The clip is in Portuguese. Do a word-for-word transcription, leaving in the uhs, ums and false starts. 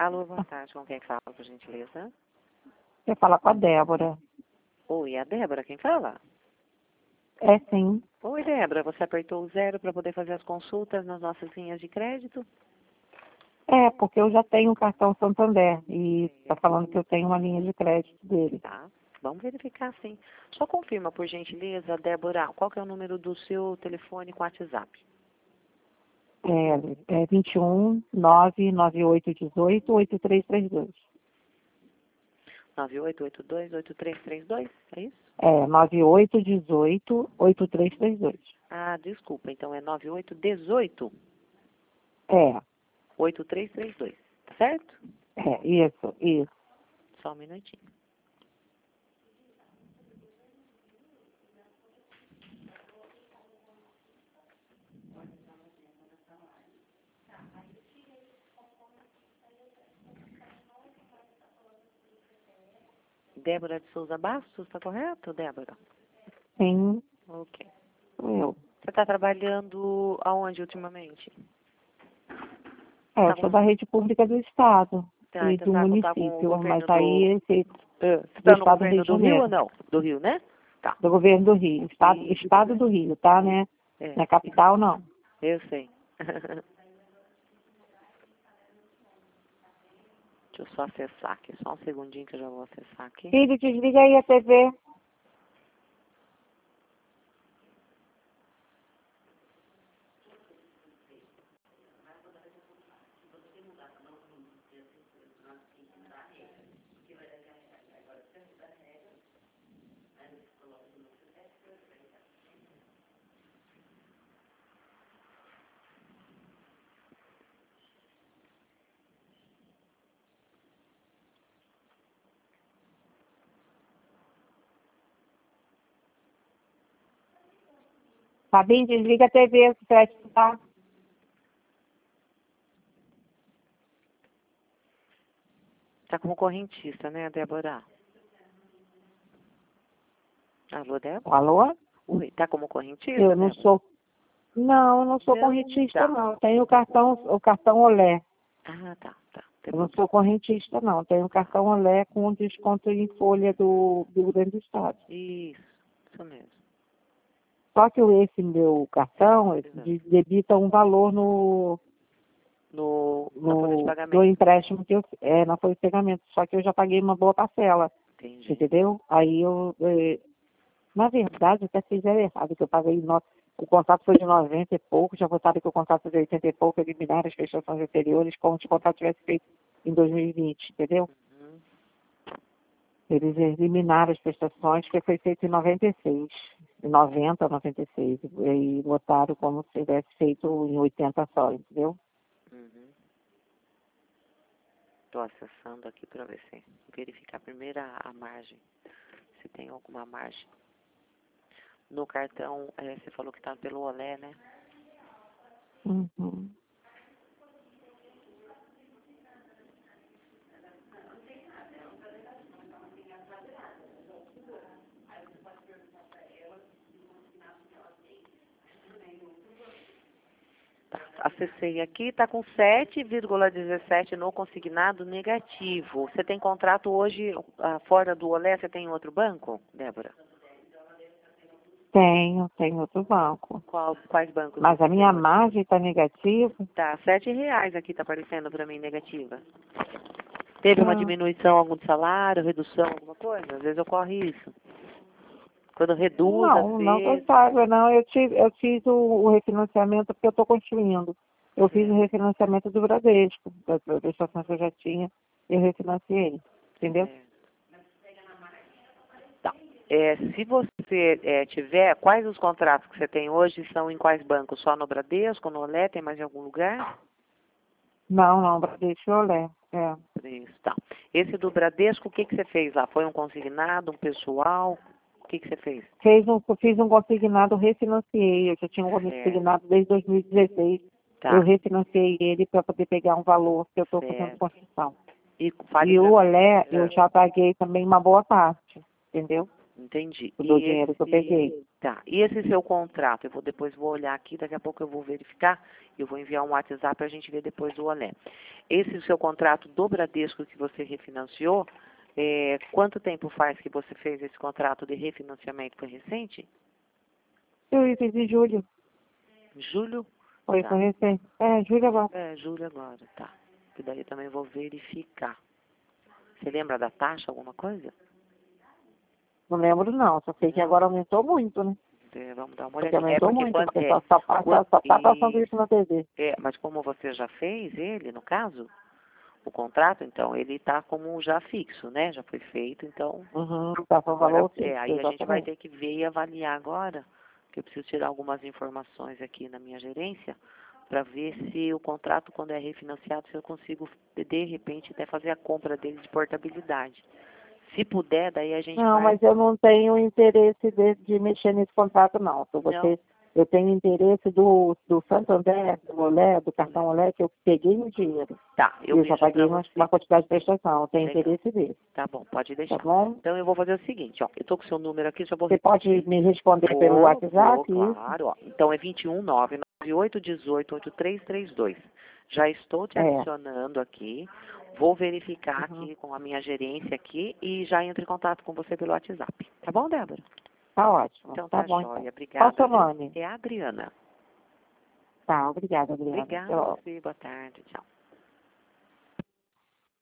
Alô, boa tarde. Com quem fala, por gentileza? Você fala com a Débora. Oi, é a Débora quem fala? É sim. Oi, Débora. Você apertou o zero para poder fazer as consultas nas nossas linhas de crédito? É, porque eu já tenho um cartão Santander e está falando que eu tenho uma linha de crédito dele. Tá. Vamos verificar, sim. Só confirma, por gentileza, Débora, qual que é o número do seu telefone com WhatsApp? É, é vinte e um, nove nove oito um oito, oito três três dois. nove oito oito dois, oito três três dois, é isso? É, nove oito um oito, oito três três dois. Ah, desculpa. Então é nove oito um oito, É, oito três três dois, tá certo? é, isso, isso. Só um minutinho. Débora de Souza Bastos, tá correto, Débora? Sim, Ok. sou eu. Você está trabalhando aonde ultimamente? É, Tá eu sou com... da rede pública do Estado Tá, e então do tá, com- tá com o município, mas governo do... aí esse Ah, você do está no Estado do Rio governo de do Rio ou Janeiro, não? Do Rio, né? Tá. do governo do Rio, Estado, E... Estado do Rio, tá, né? É, Na capital, não. eu sei. Deixa eu só acessar aqui, só um segundinho que eu já vou acessar aqui. Filho, desliga aí a T V. Fabinho, desliga a T V, você vai escutar. Tá como correntista, né, Débora? Alô, Débora? Alô? Oi, tá como correntista, Eu não Débora? sou. Não, eu não sou Não, correntista, tá. não. Tenho o cartão, o cartão Olé. Ah, tá, tá. Tem Eu não problema. sou correntista, não. Tenho o cartão Olé com desconto em folha do, do Rio Grande do Estado. Isso, isso mesmo. Só que esse meu cartão Exato. de- debita um valor no, No, na folha de no, no pagamento. empréstimo que eu é, na folha de pagamento. Só que eu já paguei uma boa parcela. Entendi. Entendeu? Aí eu, eh, na verdade, até fizeram errado, que eu paguei, no, o contrato foi de noventa e pouco, já votaram que o contrato foi de oitenta e pouco, eliminaram as prestações anteriores, como se o contrato tivesse feito em dois mil e vinte, entendeu? Uhum. Eles eliminaram as prestações, que foi feito em noventa e seis, em noventa, noventa e seis, e votaram como se tivesse feito em oitenta só, entendeu? Uhum. Tô acessando aqui para ver se verificar primeiro a, a margem. Se tem alguma margem. No cartão, é, você falou que tá pelo Olé, né? Uhum. Tá, acessei aqui, tá com sete vírgula dezessete no consignado negativo. Você tem contrato hoje ah, fora do Olé? Você tem em outro banco, Débora? Tenho, tenho outro banco. Qual, quais bancos Mas você a tem minha hoje? margem está negativa. Tá, sete reais aqui tá aparecendo para mim negativa. Teve uma Ah. diminuição algum de salário, redução, alguma coisa? Às vezes ocorre isso. Quando reduz, às Não, não que eu vezes. saiba, não. Eu, tive, eu fiz o, o refinanciamento porque eu estou construindo. Eu fiz o Certo, refinanciamento do Bradesco, da da prestação que eu já tinha, eu refinanciei, entendeu? certo. Tá. É, se você é, tiver, quais os contratos que você tem hoje são em quais bancos? Só no Bradesco, no Olé, tem mais em algum lugar? Não, não, Bradesco e Olé. É. Isso, tá. Esse do Bradesco, o que, que você fez lá? Foi um consignado, um pessoal? O que, que você fez? Fez um, fiz um consignado, refinanciei. Eu já tinha um Certo, consignado desde dois mil e dezesseis. Eu tá, refinanciei ele para poder pegar um valor que eu estou fazendo certo. construção. E fale E pra o mim. Olé, eu Ah, já paguei também uma boa parte, entendeu? Entendi. do E dinheiro esse, que eu peguei. tá. E esse seu contrato, eu vou depois vou olhar aqui, daqui a pouco eu vou verificar, eu vou enviar um WhatsApp para a gente ver depois do Olé. Esse seu contrato do Bradesco que você refinanciou, é, quanto tempo faz que você fez esse contrato de refinanciamento? Foi recente? Eu fiz em julho. Julho? Foi, Tá. foi recente. É, julho agora. É, julho agora, tá. Que daí eu também vou verificar. Você lembra da taxa, alguma coisa? Não lembro não, só sei que Não? agora aumentou muito, né? É, vamos dar uma Porque olhadinha. É aumentou porque muito, quando, porque é, só, só, passa, quando, só tá passando e, isso na T V. é, mas como você já fez ele, no caso, o contrato, então ele está como já fixo, né? Já foi feito, então Uhum, tá com agora valor é, fixo, aí a gente vai exatamente. ter que ver e avaliar agora, que eu preciso tirar algumas informações aqui na minha gerência para ver se o contrato, quando é refinanciado, se eu consigo de repente até fazer a compra dele de portabilidade. Se puder, daí a gente Não, vai. mas eu não tenho interesse de, de mexer nesse contrato, não. Se Não, você, eu tenho interesse do, do Santander, do Olé, do cartão Olé, que eu peguei o dinheiro. tá, E eu eu já vejo para paguei uma, você. uma quantidade de prestação. Eu tenho Legal. interesse dele. Tá bom, pode Tá deixar. bom? Então eu vou fazer o seguinte, ó, eu tô com o seu número aqui, já vou Você pode repetir. me responder pelo Vou, vou, WhatsApp? Isso? claro, ó. Então é vinte e um, nove nove oito um oito, oito três três dois. Já estou te É. adicionando aqui. Vou verificar Uhum. aqui com a minha gerência aqui e já entro em contato com você pelo WhatsApp. Tá bom, Débora? Tá ótimo. Então Tá tá bom, jóia. então. Qual o Obrigada, seu viu? nome? É a Adriana. Tá, obrigada, Adriana. Até Obrigada a logo. você. Boa tarde. Tchau.